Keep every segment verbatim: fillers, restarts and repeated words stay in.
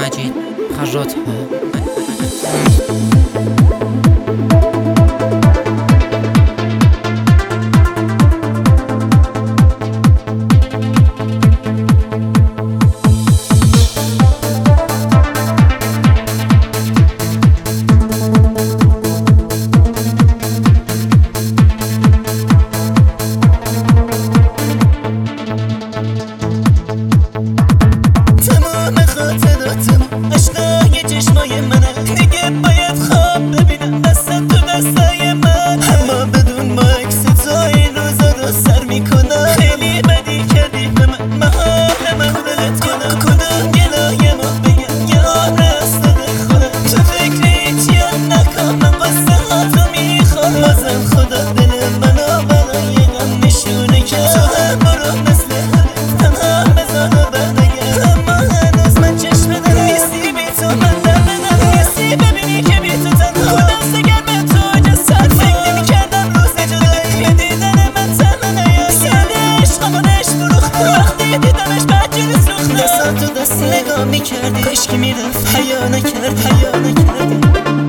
مجید خراط. عشقای چشمای منه دیگه باید خواب ببینم دست تو دستای من، اما بدون ما عکس تو این روزا رو سر میکنم. خیلی بدی کردی به من، محال من بلت کنم کدوم گلایمو بگم یا رستده خودم. تو فکر هیچیم نکن، من قصه ها تو میخوام. بازم خدا دل منو برای غم نشونه کرد. تو هم برو مثل همه تنها بزن و برنگرد، اما هنوز من چشم دل نیستی بی تو. من در بدم نیستی ببینی که بی تو تنها خودم سگر به تو جسد. فکر نمی کردم روز جدایی به دیدن من تنها نیاد. سرده عشقمانش فروختم وقتی دیدمش بدجوری سوختم. دستم تو دست نگاه میکردی کاشکی میرفت حیا نکرد حیا نکردی.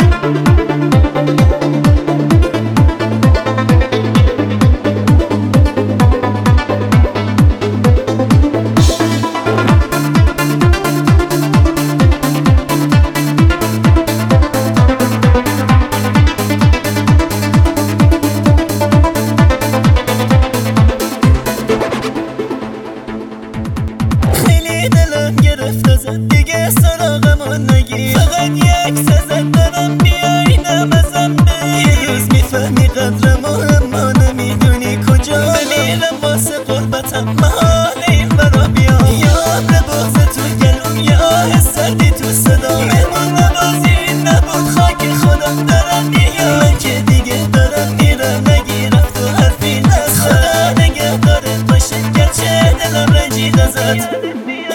دلم گرفت ازت دیگه سراغمو نگیر. فقط یک سزد دارم بیای نمازم بگیر. یه روز میفهمی قدرمو اما نمیدونی کجا بمیرم واسه قربتم. محال این برا بیام یا عمر بغض تو گلوم یا آه سردی تو صدا. مهمون نوازی نبود خاک خودم دارم میام. من که دیگه دارم میرم نگیرم تو حرفی نزد. خدا نگهدارت باشه گرچه دلم رنجید ازت.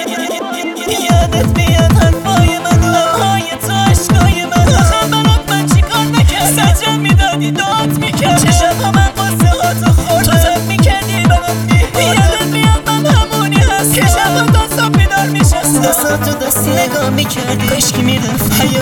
یادت میاد حرفای من و لبهای تو عشقای من. آخه برات من چی کار نکردم؟ سجم میدادی دعات میکردم. چشم ها من قصه ها تو خوردم. تو تب میکردی به من میبردم. یادت میاد من همونی هست که شب تا صبح بیدار میشستم. دستم تو دست نگاه میکردی کاشکی میرفت